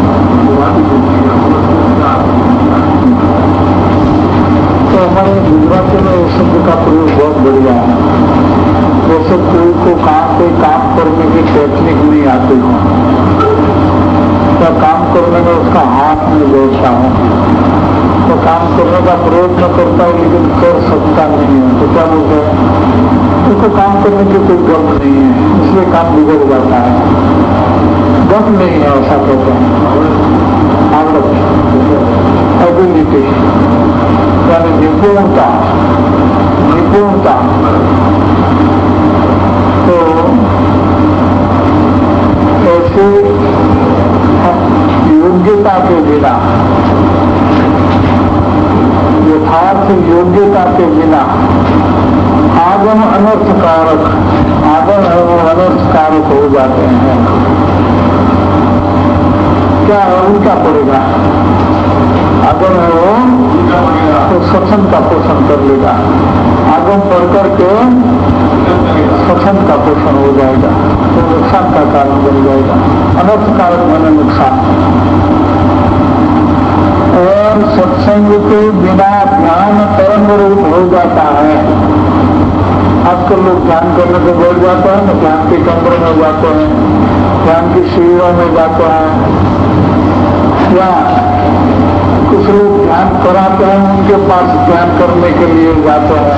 तो हमारे गुजराती में इस शब्द का प्रयोग बहुत बढ़िया है। जैसे कोई को काम करने की टेक्निक नहीं आती हो, तो काम करने में उसका हाथ नहीं जोड़ता हो, तो काम करने का प्रयत्न करता है लेकिन कर सकता नहीं है, तो क्या बोलते हैं उसको काम करने की कोई गम नहीं है, इसलिए काम बिगड़ जाता है। गम नहीं है ऐसा कहते हैं। एबिलिटी यानी निपुणता, निपुणता। तो ऐसी योग्यता के बिना, यथार्थ योग्यता के बिना आगम अनर्थकारक, आगम है वो अनर्थकारक हो जाते हैं। क्या उल्टा पड़ेगा? आगम है वो तो सत्संग का पोषण कर लेगा, आगम पढ़ करके सत्संग का पोषण हो जाएगा, तो नुकसान का कारण बन जाएगा। अनर्थकारक माने नुकसान। और सत्संग के बिना ध्यान तरंग रूप हो जाता है। आजकल लोग ध्यान करने को बैठ जाते हैं ना, ध्यान के कमरे में जाते हैं, ध्यान की शिविरों में जाते हैं, या कुछ लोग ध्यान कराते हैं, उनके पास ध्यान करने के लिए जाते हैं।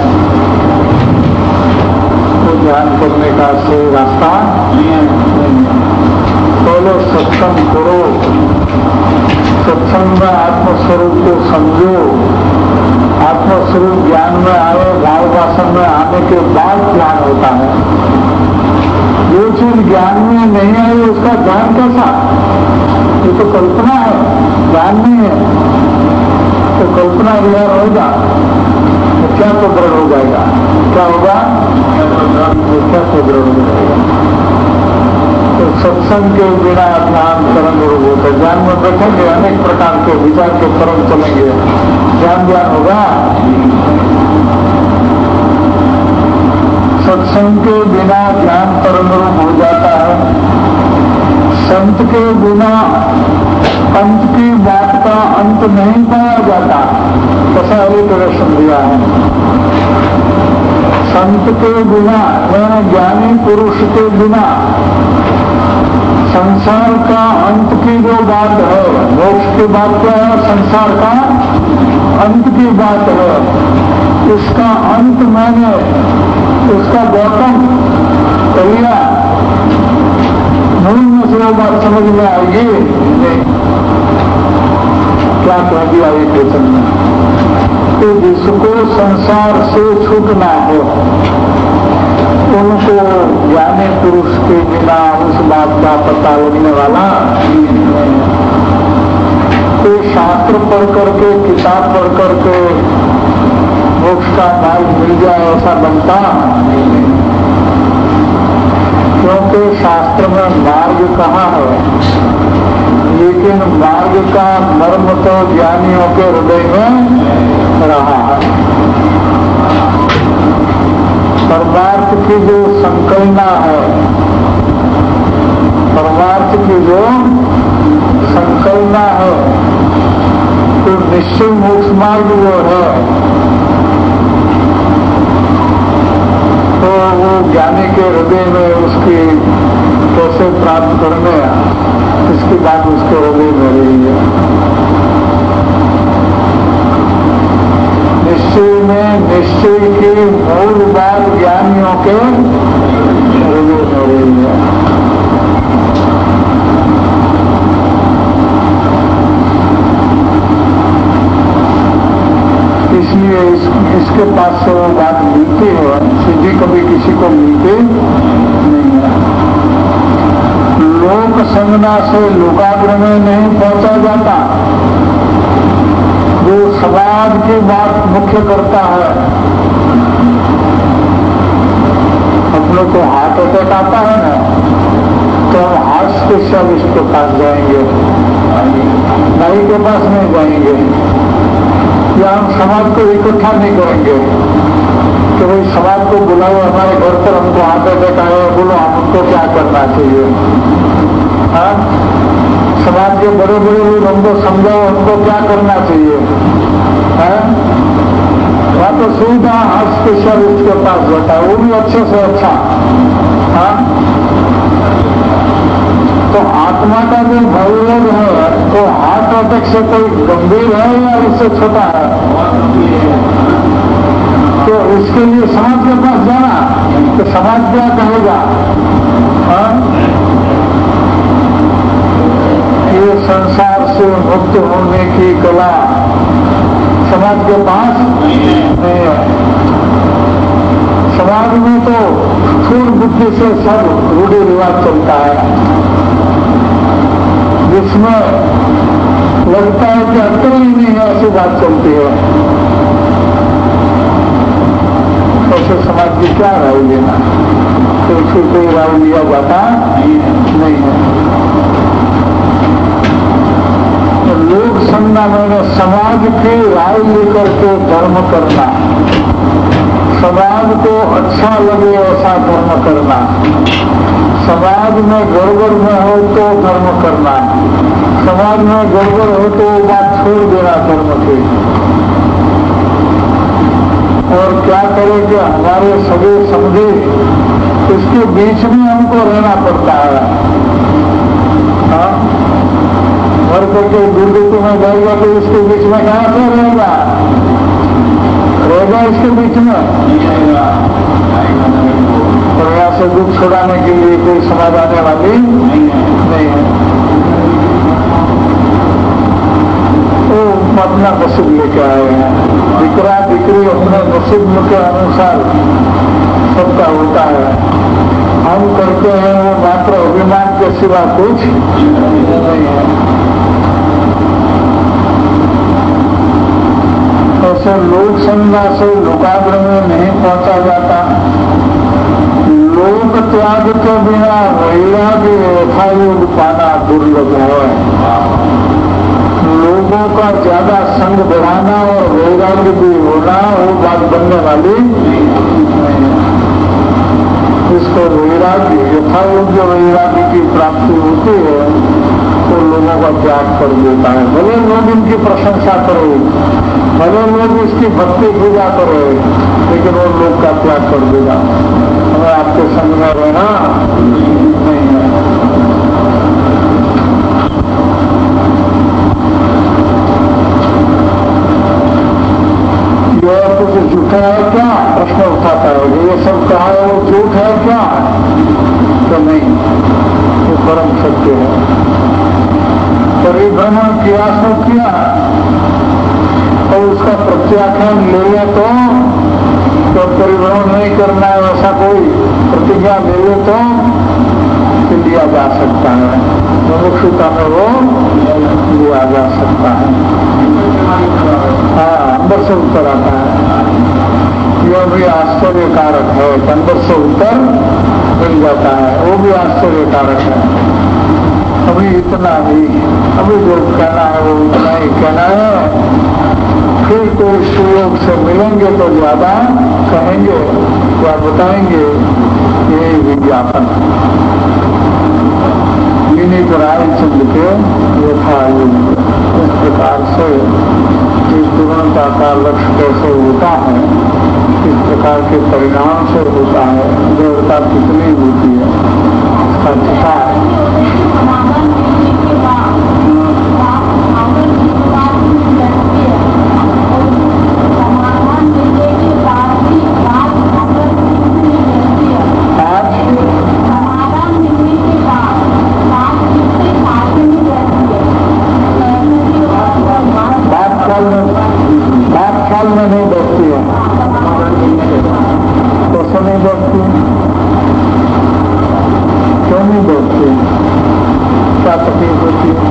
तो ध्यान करने का सही रास्ता नहीं है। पहले सत्संग करो, सत्संग में आत्मस्वरूप को समझो, आत्मस्वरूप ज्ञान में आए, भाव वासन में आने के बाद ज्ञान होता है। जो चीज ज्ञान में नहीं आई उसका ज्ञान कैसा? ये तो कल्पना है, ज्ञान नहीं है। तो कल्पना विहार होगा, तो मिथ्या तो दृढ़ हो जाएगा। क्या होगा? मिथ्या तो दृढ़ हो जाएगा। तो सत्संग के बिना ध्यान तरंग रूप होता है। ध्यान में बैठेंगे, अनेक प्रकार के विचार के तरंग चलेंगे, ध्यान होगा। सत्संग के बिना ध्यान तरंग रूप हो जाता है। संत के बिना अंत की बात का अंत नहीं पाया जाता, ऐसा एक दर्शन दिया है। संत के बिना, ज्ञानी पुरुष के बिना संसार का अंत की जो बात है, मोक्ष की बात क्या है? संसार का अंत की बात है। इसका अंत मैंने, इसका बॉटम लिया, मूल में से वो बात समझ में आएगी नहीं। क्या कह दिया ये वचन में? तो जिसको संसार से छूटना हो, उनको ज्ञानी पुरुष के बिना उस बात का पता लगने वाला तो शास्त्र पढ़ करके, किताब पढ़ करके मोक्ष का मार्ग मिल जाए ऐसा बनता नहीं। क्योंकि शास्त्र में मार्ग कहाँ है, लेकिन मार्ग का मर्म तो ज्ञानियों के हृदय में रहा है। परमार्थ की जो संकल्पना है, परमार्थ की जो संकल्पना है, तो निश्चय मोक्ष मार्ग जो है, तो वो ज्ञानी के हृदय में उसकी कैसे प्राप्त करने, इसकी बात उसके हृदय में रही है। निश्चय में निश्चय की मूल बात ज्ञानियों के हृदय में रही है। इसलिए इसके पास से वो बात मिलती है, सीधी कभी किसी को मिलती नहीं है। लोक संगना से लोकाग्र में नहीं पहुंचा जाता। जो समाज की बात मुख्य करता है, अपने को हार्ट अटैक आता है ना, तो हम हार्ट स्पेशलिस्ट के पास जाएंगे, नाई के पास नहीं जाएंगे, या हम समाज को इकट्ठा नहीं करेंगे कि भाई समाज को बुलाओ हमारे घर पर, हमको हार्ट अटैक आया, बोलो हमको क्या करना चाहिए। हाँ, समाज के बड़े बड़े लोग हमको समझाओ हमको क्या करना चाहिए। वहाँ तो सुविधा हार्ट स्पेशलिस्ट के पास जाता है, वो भी अच्छे से अच्छा। हाँ, तो आत्मा का जो भयरोग है, तो हार्ट अटैक से कोई गंभीर है या उससे छोटा है? तो इसके लिए समाज के पास जाना, तो समाज क्या कहेगा? ये संसार से मुक्त होने की कला समाज के पास नहीं है। समाज में तो स्थूल बुद्धि से सब रूढ़ी रिवाज चलता है, जिसमें लगता है कि अक्ल ही नहीं है, ऐसी बात चलती है। ऐसे समाज की क्या राय लेना? तो उसकी कोई राय लिया जाता नहीं है। तो लोक संज्ञा में समाज की राय लेकर के धर्म करना, समाज को अच्छा लगे ऐसा धर्म करना, समाज में गड़बड़ में हो तो धर्म करना, समाज में गड़बड़ हो तो बात छोड़ देना धर्म की। और क्या करें कि हमारे सभी समझे, इसके बीच में हमको रहना पड़ता है। हाँ, घर करके दुर्गति में जाएगा तो इसके बीच में कहाँ से रहेगा? रहेगा इसके बीच में। और यहाँ से दुख छुड़ाने के लिए कोई समाज आने वाली नहीं है। तो अपना नसीब लेके आए हैं। दिकरा दिकरी अपने नसीब के अनुसार सबका होता है। हम करते हैं वो मात्र अभिमान के सिवा कुछ नहीं है। जैसे लोक संज्ञा से लोकाग्र में नहीं पहुंचा जाता, लोक त्याग के बिना वैराग्य यथायोग पाना दुर्लभ है। लोगों का ज्यादा संग बढ़ाना और वैराग्य भी होना वो बात बनने वाली नहीं है। इसको वैराग्य यथायोग्य वैराग्य की प्राप्ति होती है तो लोगों का त्याग कर देता है। भले लोग इनकी प्रशंसा करो, भले लोग इसकी भक्ति पूजा करो, लेकिन वो लोग का त्याग कर देगा। हमें आपके संग में रहना नहीं है। यह कुछ झूठा है क्या प्रश्न उठाता है, ये सब कहा है वो झूठ है क्या? तो नहीं, ये परम सत्य है। परिभ्रमण किया सो किया और उसका प्रत्याख्यान ले ले तो परिभ्रमण नहीं करना है वैसा कोई प्रतिज्ञा ले ले तो लिया जा सकता है, मुमुक्षुता में वो लिया जा सकता है। हाँ, अंदर से उत्तर आता है। यह भी आश्चर्यकारक है, अंदर से उत्तर मिल जाता है, वो भी आश्चर्यकारक है। अभी इतना ही, अभी जो कहना है वो इतना ही कहना है। फिर कोई सुयोग से मिलेंगे तो ज्यादा कहेंगे या बताएंगे। ये विज्ञापन विनीत रायचंद के यथायोग इस प्रकार से इस पूर्णता का लक्ष्य कैसे होता है, इस प्रकार के परिणाम से होता है, देवता कितनी होती है इसका चिता है। में नहीं बैठती है, कैसे नहीं बैठती, क्यों नहीं बैठती, क्या तकलीफ होती है,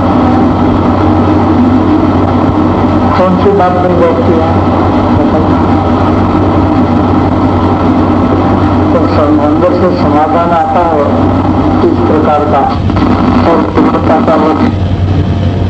कौन सी बात नहीं बैठती है? तो अंदर से समाधान आता है इस प्रकार का और पूर्णता का